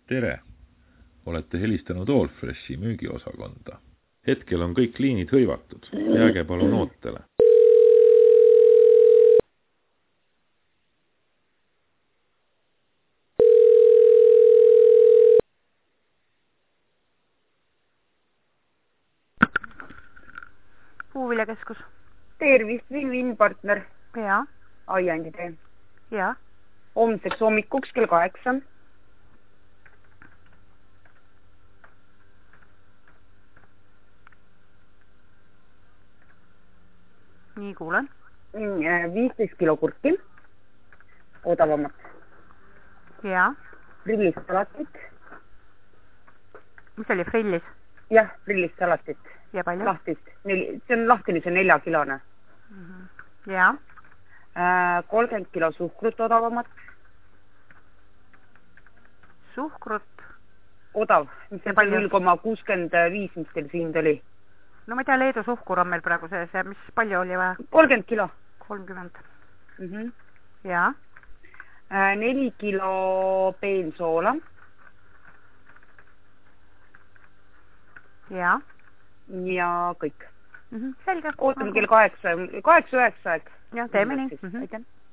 Tere! Olete helistanud Allfreshi müügiosakonda. Hetkel on kõik liinid hõivatud. Jääge palun ootele. Puuviljakeskus. Tervist, Win-Win partner. Jaa. Aiandi tee. Jaa. Homseks hommikuks kell 8. Nii kuulen. 15 kilo kurki. Odavamat. Jaa. Frillist salatit. Mis oli frillis? Jah, frillist salatit. Ja palju? Lahtist. See on lahtine, see on 4 kilone. Jaa. 30 kilo suhkrut odavamat. Suhkrut? Odav. Mis see 0,65, mis teil siin oli? No ma ei tea, Leedu suhkur on meil praegu sees ja mis palju oli vaja? 30 kilo. 30. Mhm. Jaa. 4 kilo peensoola. Jaa. Ja kõik. Selge. Ootame kell 8, 8-9 aeg. Jah, teeme nii. Aitäh.